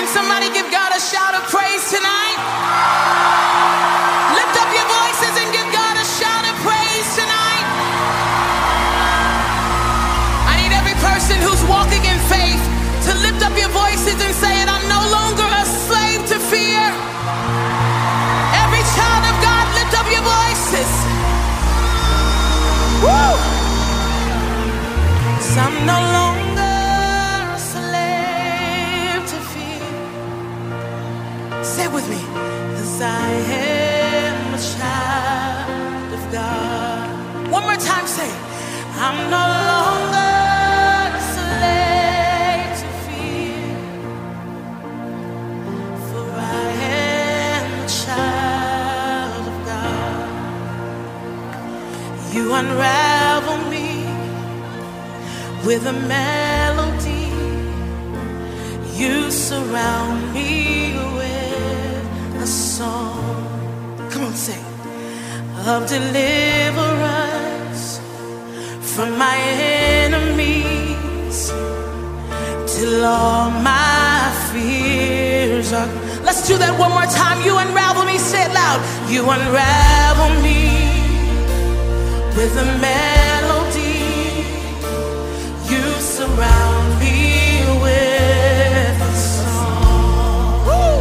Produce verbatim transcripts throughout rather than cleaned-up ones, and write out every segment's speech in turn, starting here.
Somebody give God a shout of praise tonight. Lift up your voices and give God a shout of praise tonight. I need every person who's walking in faith to lift up your voices and say it. I'm no longer a slave to fear. Every child of God, lift up your voices. Woo! 'Cause I'm no longer a slave to fear. Say it with me. 'Cause I am a child of God. One more time, say, I'm no longer a slave to fear, for I am a child of God. You unravel me with a melody. You surround me with a song. Come on, sing. Of deliverance from my enemies, till all my fears are. Let's do that one more time. You unravel me, say it loud. You unravel me with a melody. You surround me with a song. Woo!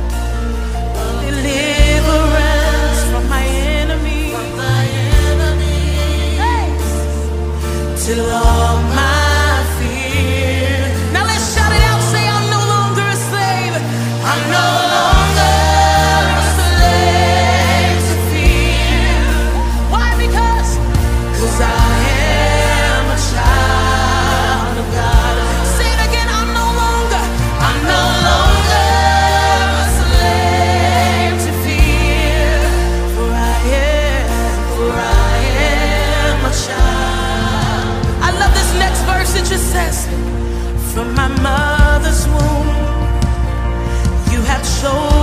Deliverance from my enemies, from my enemies. Till all my fear. Now let's shout it out. Say, I'm no longer a slave. I'm no longer a slave to fear. Why? Because, 'cause I am a child of God. Say it again. I'm no longer. I'm no longer a slave to fear. For I am. For I am a child. I love this next verse. It just says, from my mother's womb, you have chosen